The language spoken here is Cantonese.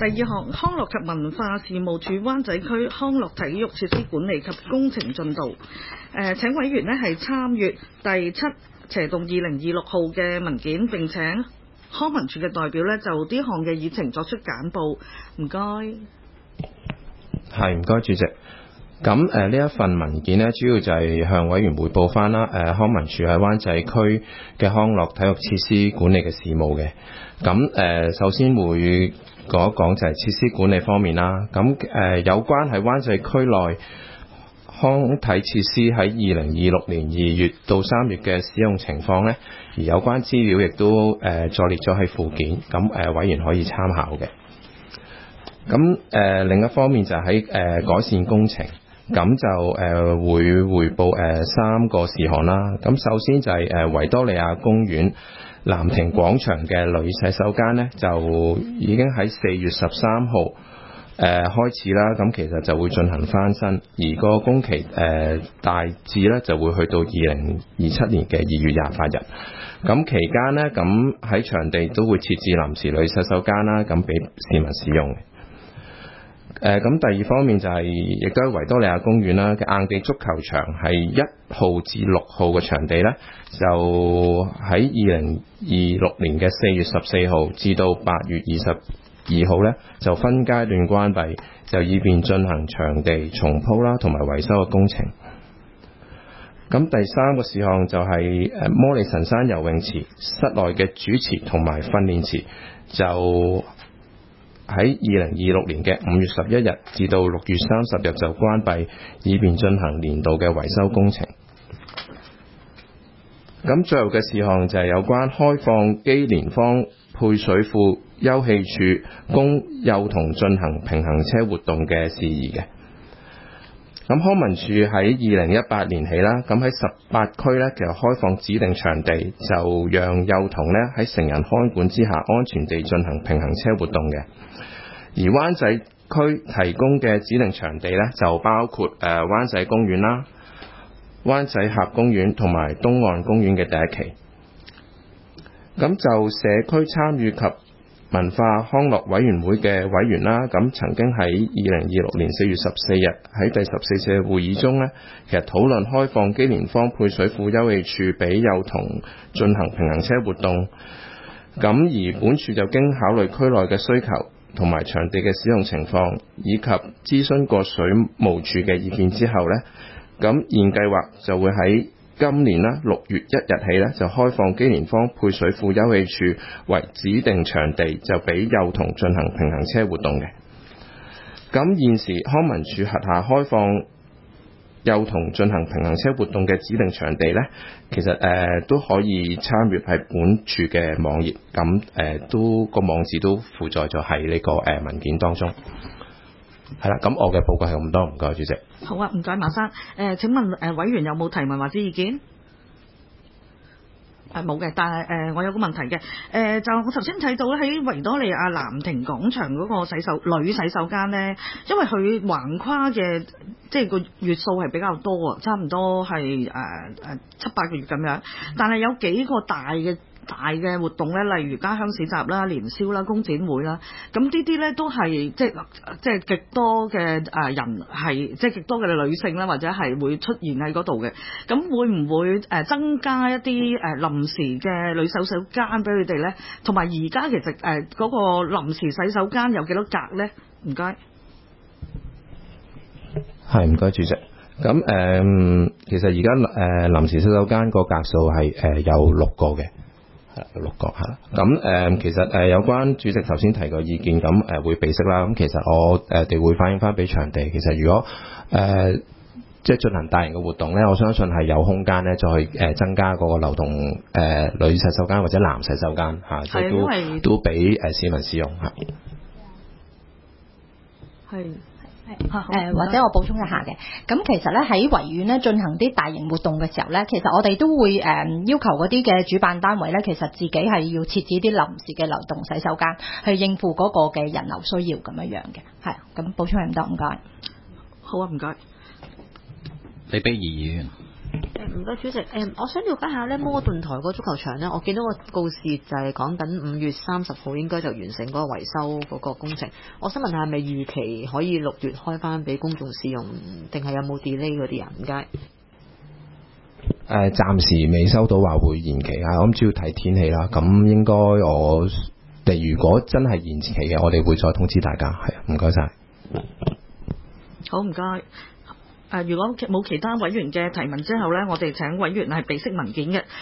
第二項，康樂及文化事務署灣仔區康樂體育設施管理及工程進度。請委員呢係參閱第7/2026號嘅文件，並請康文署嘅代表呢就呢項嘅議程作出簡報。唔該。 係，唔該主席。咁呢一份文件呢，主要就係向委員匯報翻啦。康文署喺灣仔區嘅康樂體育設施管理嘅事務嘅。咁首先會講一講就係設施管理方面啦。咁有關喺灣仔區內康體設施喺2026年2月到3月嘅使用情況呢，而有關資料亦都載列咗喺附件，咁委員可以參考嘅。咁另一方面就喺改善工程。咁就會匯報3個事項啦。咁首先就係維多利亞公園藍亭廣場嘅女洗手間呢，就已經喺4月13號開始啦。咁其實就會進行翻新，而個工期大致呢就會去到2027年嘅2月28日。咁期間呢，咁喺場地都會設置臨時女洗手間啦，咁俾市民使用。咁第二方面就係亦都喺維多利亞公園啦嘅硬地足球場係1號至6號嘅場地呢，就喺2026年嘅4月14號至到8月22號呢，就分階段關閉，就以便進行場地重鋪啦同埋維修嘅工程。咁第3個事項就係摩利神山游泳池室內嘅主池同埋訓練池就喺2026年嘅5月11日至到6月30日就關閉，以便進行年度嘅維修工程。咁最後嘅事項就係有關開放基連坊配水庫休憩處供幼童進行平衡車活動嘅事宜嘅。咁康文署喺2018年起啦，咁喺18區呢，其實開放指定場地，就讓幼童呢喺成人看管之下安全地進行平衡車活動嘅。而灣仔區提供嘅指定場地呢，就包括灣仔公園啦、灣仔峽公園同埋東岸公園嘅第一期。咁就社區參與及文化康樂委員會嘅委員啦，咁曾經喺2026年4月14日喺第14次會議中呢，其實討論開放基連坊配水庫休憩處俾幼童進行平衡車活動。咁而本處就經考慮區內嘅需求同埋場地嘅使用情況，以及諮詢過水務署嘅意見之後呢，咁現計劃就會喺今年6月1日起呢，就開放基連坊配水庫休憩處為指定場地，就俾幼童進行平衡車活動嘅。咁現時康文署轄下開放幼童進行平衡車活動嘅指定場地呢，其實都可以參閱喺本處嘅網頁，咁都個網址都附載咗喺呢個文件當中。係啦，咁我嘅報告係咁多，唔該主席。 好啊，唔該馬生。請問委員有冇提問或者意見？冇嘅，但係我有個問題嘅。就我頭先睇到咧，喺維多利亞藍亭廣場嗰個女洗手間呢，因為佢橫跨嘅即係個月數係比較多啊，差唔多係7-8個月咁樣，但係有幾個大嘅活動咧，例如家鄉市集啦、年宵啦、工展會啦，咁呢啲咧都係即係極多嘅人係即係極多嘅女性啦，或者係會出現喺嗰度嘅。咁會唔會增加一啲臨時嘅女洗手間俾佢哋咧？同埋而家其實嗰個臨時洗手間有幾多格咧？唔該。 係，唔該主席。咁其實而家臨時洗手間個格數係有6個嘅。6個嚇，咁其實有關主席頭先提個意見，咁會備悉啦。咁其實我哋會反映翻俾場地。其實如果即係進行大型嘅活動咧，我相信係有空間咧，再增加嗰個流動女洗手間或者男洗手間嚇，即係都俾市民使用嚇。 係。 或者我補充一下嘅，咁其實咧喺維園咧進行啲大型活動嘅時候咧，其實我哋都會要求嗰啲嘅主辦單位咧，其實自己係要設置啲臨時嘅流動洗手間，去應付嗰個嘅人流需要咁樣嘅。係，咁補充係唔得，唔該。 好啊，唔該。 李碧儀議員。 唔該主席，我想了解下咧摩頓台個足球場咧，我見到個告示就係講緊5月30號應該就完成嗰個維修嗰個工程。我想問下係咪預期可以6月開翻俾公眾使用，定係有冇 delay 嗰啲啊？唔該。 暫時未收到話會延期啊，我諗主要睇天氣啦。咁應該我哋如果真係延期嘅，我哋會再通知大家。係啊，唔該晒。 好，唔該。如果冇其他委員嘅提問之後呢，我哋請委員係備悉文件嘅。